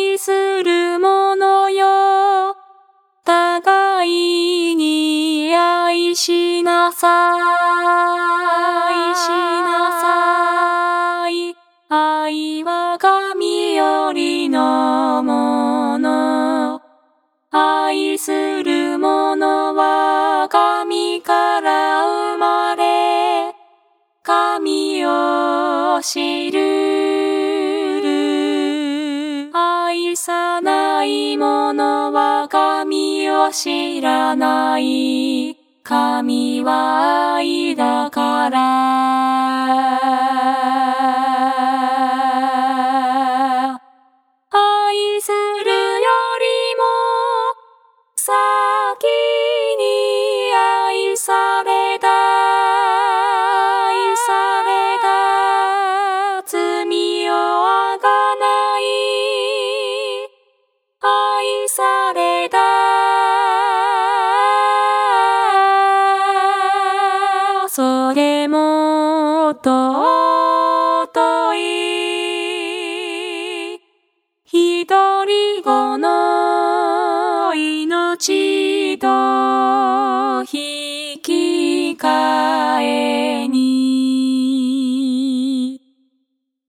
愛する者よ。互いに愛しなさい。愛は神よりのもの。愛する者は神から生まれ、神を知る。愛さない者は神を知らない。神は愛だから。愛するよりも先に愛された。罪をあがない愛された。それも尊い独り子の命と